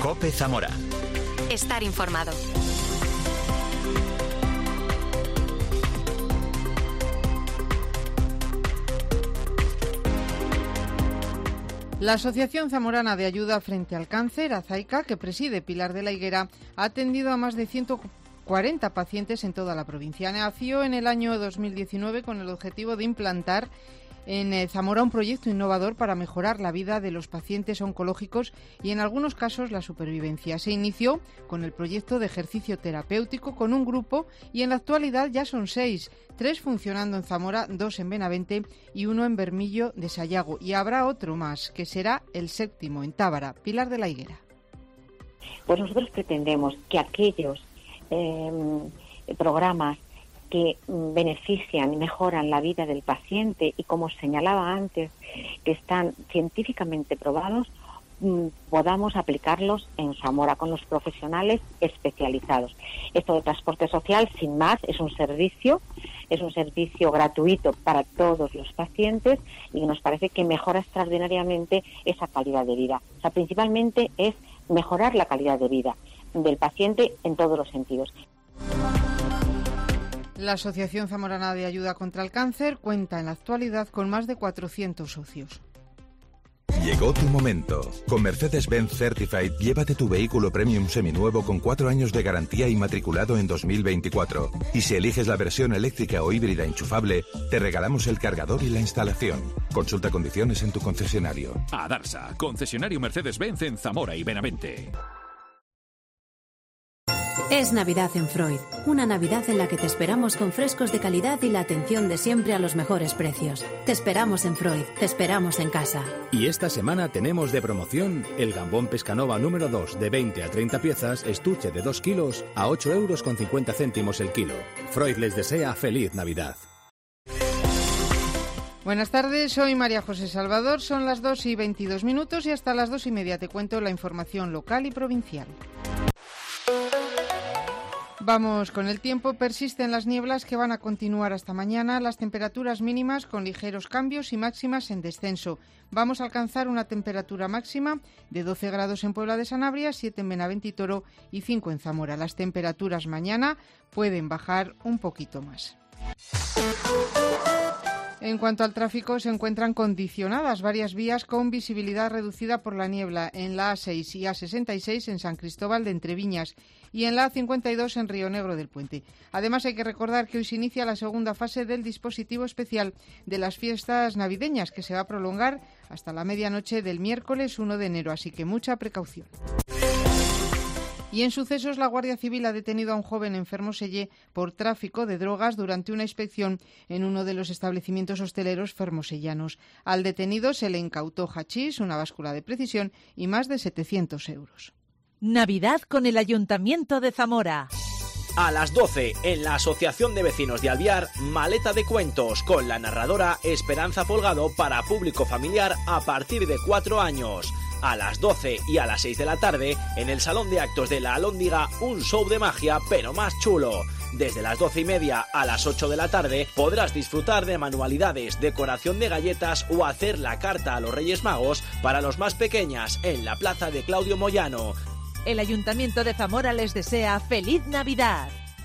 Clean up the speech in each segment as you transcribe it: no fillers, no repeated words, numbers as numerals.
COPE Zamora. Estar informado. La Asociación Zamorana de Ayuda Frente al Cáncer, AZAICA, que preside Pilar de la Higuera, ha atendido a más de 140 pacientes en toda la provincia. Nació en el año 2019 con el objetivo de implantar en Zamora un proyecto innovador para mejorar la vida de los pacientes oncológicos y en algunos casos la supervivencia. Se inició con el proyecto de ejercicio terapéutico con un grupo y en la actualidad ya son 6, 3 funcionando en Zamora, 2 en Benavente y 1 en Bermillo de Sayago. Y habrá otro más, que será el 7º en Tábara. Pilar de la Higuera. Pues nosotros pretendemos que aquellos programas que benefician y mejoran la vida del paciente y, como señalaba antes, que están científicamente probados, podamos aplicarlos en Zamora con los profesionales especializados. Esto de transporte social, sin más, es un servicio gratuito para todos los pacientes y nos parece que mejora extraordinariamente esa calidad de vida. O sea, principalmente es mejorar la calidad de vida del paciente en todos los sentidos. La Asociación Zamorana de Ayuda contra el Cáncer cuenta en la actualidad con más de 400 socios. Llegó tu momento. Con Mercedes-Benz Certified, llévate tu vehículo premium seminuevo con 4 años de garantía y matriculado en 2024. Y si eliges la versión eléctrica o híbrida enchufable, te regalamos el cargador y la instalación. Consulta condiciones en tu concesionario. Adarsa, concesionario Mercedes-Benz en Zamora y Benavente. Es Navidad en Freud, una Navidad en la que te esperamos con frescos de calidad y la atención de siempre a los mejores precios. Te esperamos en Freud, te esperamos en casa. Y esta semana tenemos de promoción el gambón Pescanova número 2 de 20 a 30 piezas, estuche de 2 kilos a 8,50 € el kilo. Freud les desea feliz Navidad. Buenas tardes, soy María José Salvador, son las 2:22 y hasta las 2:30 te cuento la información local y provincial. Vamos con el tiempo. Persisten las nieblas que van a continuar hasta mañana. Las temperaturas mínimas con ligeros cambios y máximas en descenso. Vamos a alcanzar una temperatura máxima de 12 grados en Puebla de Sanabria, 7 en Benavente y Toro y 5 en Zamora. Las temperaturas mañana pueden bajar un poquito más. En cuanto al tráfico, se encuentran condicionadas varias vías con visibilidad reducida por la niebla en la A6 y A66 en San Cristóbal de Entreviñas y en la A52 en Río Negro del Puente. Además, hay que recordar que hoy se inicia la segunda fase del dispositivo especial de las fiestas navideñas, que se va a prolongar hasta la medianoche del miércoles 1 de enero, así que mucha precaución. Y en sucesos, la Guardia Civil ha detenido a un joven en Fermoselle por tráfico de drogas durante una inspección en uno de los establecimientos hosteleros fermosellanos. Al detenido se le incautó hachís, una báscula de precisión y más de 700 euros. Navidad con el Ayuntamiento de Zamora. A las 12, en la Asociación de Vecinos de Alviar, Maleta de Cuentos, con la narradora Esperanza Folgado para público familiar a partir de 4 años. A las 12 y a las 6 de la tarde, en el Salón de Actos de la Alhóndiga, un show de magia, pero más chulo. Desde las 12:30 a las 8 de la tarde podrás disfrutar de manualidades, decoración de galletas o hacer la carta a los Reyes Magos para los más pequeñas en la plaza de Claudio Moyano. El Ayuntamiento de Zamora les desea ¡Feliz Navidad!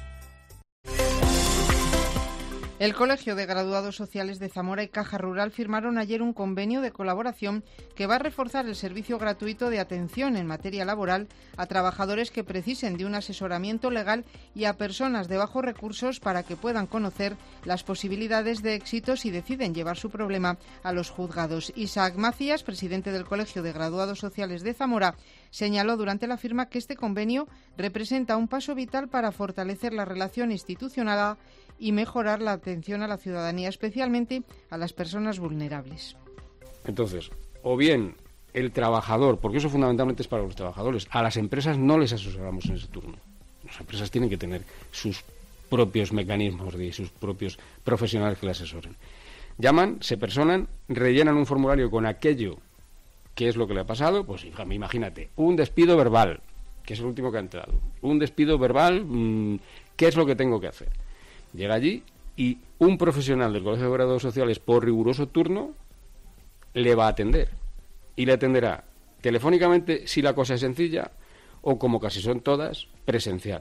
El Colegio de Graduados Sociales de Zamora y Caja Rural firmaron ayer un convenio de colaboración que va a reforzar el servicio gratuito de atención en materia laboral a trabajadores que precisen de un asesoramiento legal y a personas de bajos recursos para que puedan conocer las posibilidades de éxito si deciden llevar su problema a los juzgados. Isaac Macías, presidente del Colegio de Graduados Sociales de Zamora, señaló durante la firma que este convenio representa un paso vital para fortalecer la relación institucional y mejorar la atención a la ciudadanía, especialmente a las personas vulnerables. Entonces, o bien el trabajador, porque eso fundamentalmente es para los trabajadores, a las empresas no les asesoramos en ese turno. Las empresas tienen que tener sus propios mecanismos y sus propios profesionales que les asesoren. Llaman, se personan, rellenan un formulario con aquello que es lo que le ha pasado, pues imagínate, un despido verbal, que es el último que ha entrado, un despido verbal, ¿qué es lo que tengo que hacer? Llega allí y un profesional del Colegio de Graduados Sociales, por riguroso turno, le va a atender. Y le atenderá telefónicamente si la cosa es sencilla, o como casi son todas, presencial.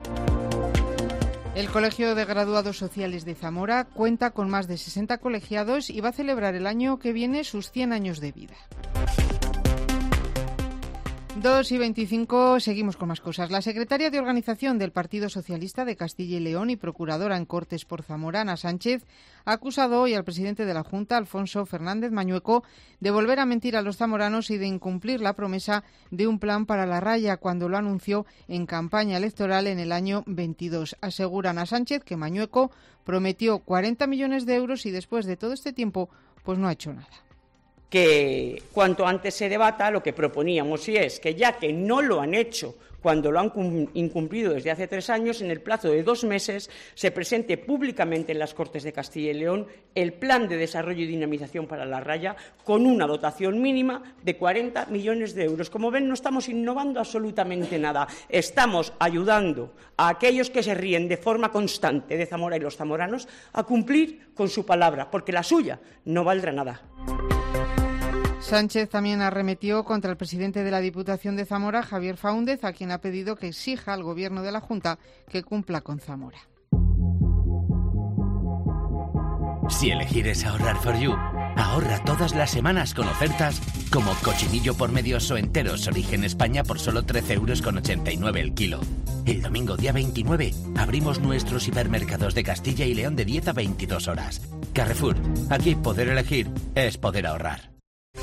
El Colegio de Graduados Sociales de Zamora cuenta con más de 60 colegiados y va a celebrar el año que viene sus 100 años de vida. 2:25, seguimos con más cosas. La secretaria de Organización del Partido Socialista de Castilla y León y procuradora en Cortes por Zamora, Ana Sánchez, ha acusado hoy al presidente de la Junta, Alfonso Fernández Mañueco, de volver a mentir a los zamoranos y de incumplir la promesa de un plan para la raya cuando lo anunció en campaña electoral en el año 22. Asegura Ana Sánchez que Mañueco prometió 40 millones de euros y después de todo este tiempo pues no ha hecho nada. Que cuanto antes se debata lo que proponíamos, y es que ya que no lo han hecho cuando lo han incumplido desde hace 3 años, en el plazo de 2 meses se presente públicamente en las Cortes de Castilla y León el Plan de Desarrollo y Dinamización para la Raya con una dotación mínima de 40 millones de euros. Como ven, no estamos innovando absolutamente nada. Estamos ayudando a aquellos que se ríen de forma constante de Zamora y los zamoranos a cumplir con su palabra, porque la suya no valdrá nada. Sánchez también arremetió contra el presidente de la Diputación de Zamora, Javier Faúndez, a quien ha pedido que exija al Gobierno de la Junta que cumpla con Zamora. Si elegir es ahorrar for you, ahorra todas las semanas con ofertas como cochinillo por medios o enteros Origen España por solo 13,89 € el kilo. El domingo día 29 abrimos nuestros hipermercados de Castilla y León de 10 a 22 horas. Carrefour, aquí poder elegir es poder ahorrar.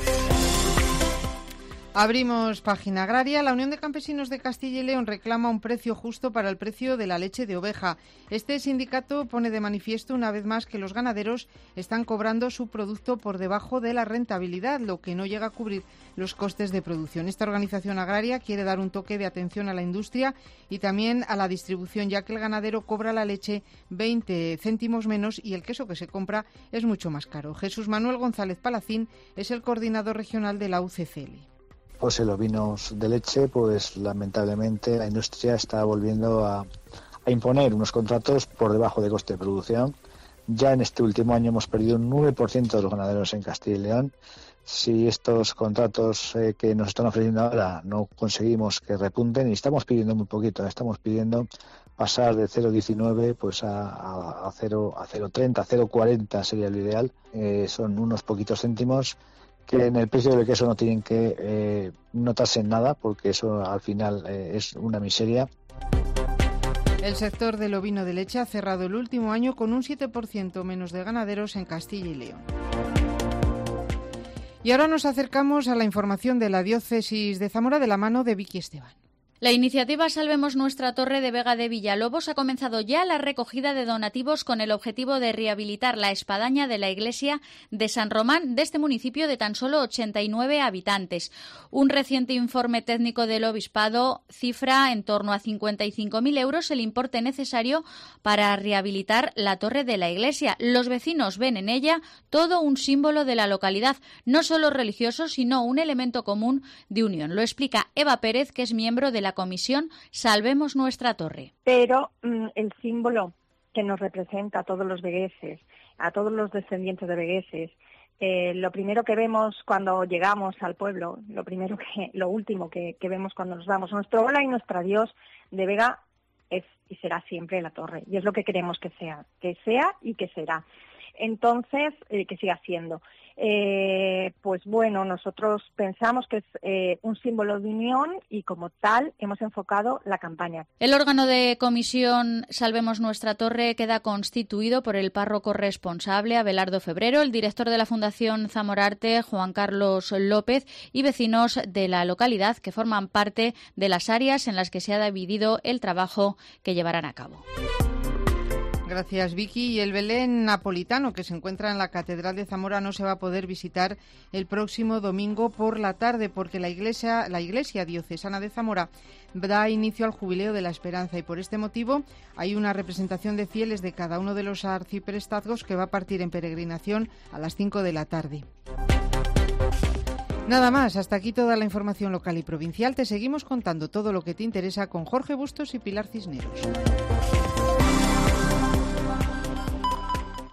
Abrimos página agraria. La Unión de Campesinos de Castilla y León reclama un precio justo para el precio de la leche de oveja. Este sindicato pone de manifiesto una vez más que los ganaderos están cobrando su producto por debajo de la rentabilidad, lo que no llega a cubrir los costes de producción. Esta organización agraria quiere dar un toque de atención a la industria y también a la distribución, ya que el ganadero cobra la leche 20 céntimos menos y el queso que se compra es mucho más caro. Jesús Manuel González Palacín es el coordinador regional de la UCCL. Pues en los vinos de leche, pues lamentablemente la industria está volviendo a imponer unos contratos por debajo de coste de producción. Ya en este último año hemos perdido un 9% de los ganaderos en Castilla y León. Si estos contratos que nos están ofreciendo ahora no conseguimos que repunten, y estamos pidiendo muy poquito, estamos pidiendo pasar de 0,19 pues a 0,30, 0,40 sería lo ideal. Son unos poquitos céntimos que en el precio del queso no tienen que notarse en nada, porque eso al final es una miseria. El sector del ovino de leche ha cerrado el último año con un 7% menos de ganaderos en Castilla y León. Y ahora nos acercamos a la información de la diócesis de Zamora de la mano de Vicky Esteban. La iniciativa Salvemos Nuestra Torre de Vega de Villalobos ha comenzado ya la recogida de donativos con el objetivo de rehabilitar la espadaña de la iglesia de San Román de este municipio de tan solo 89 habitantes. Un reciente informe técnico del obispado cifra en torno a 55.000 euros el importe necesario para rehabilitar la torre de la iglesia. Los vecinos ven en ella todo un símbolo de la localidad, no solo religioso, sino un elemento común de unión. Lo explica Eva Pérez, que es miembro de la comisión Salvemos Nuestra Torre. Pero el símbolo que nos representa a todos los vegueses, a todos los descendientes de vegueses, lo primero que vemos cuando llegamos al pueblo, lo último que vemos cuando nos vamos, nuestro hola y nuestra Dios de Vega es y será siempre la torre. Y es lo que queremos que sea y que será. Entonces, que siga siendo. Pues bueno, nosotros pensamos que es un símbolo de unión y como tal hemos enfocado la campaña. El órgano de comisión Salvemos Nuestra Torre queda constituido por el párroco responsable, Abelardo Febrero, el director de la Fundación Zamorarte, Juan Carlos López, y vecinos de la localidad que forman parte de las áreas en las que se ha dividido el trabajo que llevarán a cabo. Gracias, Vicky. Y el Belén napolitano, que se encuentra en la Catedral de Zamora, no se va a poder visitar el próximo domingo por la tarde, porque la Iglesia Diocesana de Zamora da inicio al Jubileo de la Esperanza, y por este motivo hay una representación de fieles de cada uno de los arciprestazgos que va a partir en peregrinación a las 5 de la tarde. Nada más, hasta aquí toda la información local y provincial. Te seguimos contando todo lo que te interesa con Jorge Bustos y Pilar Cisneros.